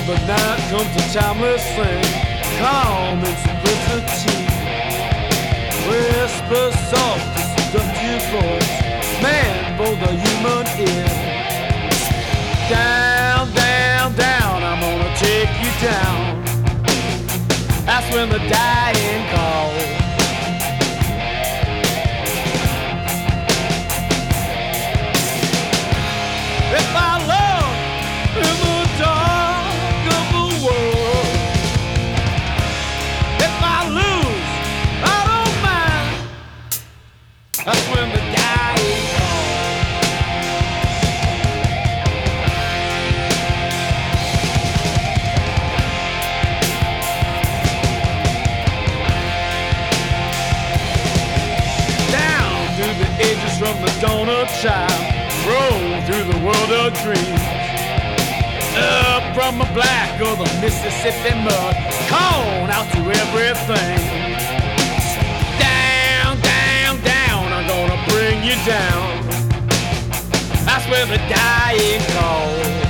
the night comes a timeless thing, calm and simplicity. Whisper soft to seductive voice, man for the human ear. Down, down, down, I'm gonna take you down. That's when the dying call. If I love in the dark of the world, if I lose, I don't mind. That's when the dying call. Down through the ages from the dawn of child, roll through the world of dreams. Up from the black of the Mississippi mud, call out to everything. Down, down, down, I'm gonna bring you down. That's where the dying call.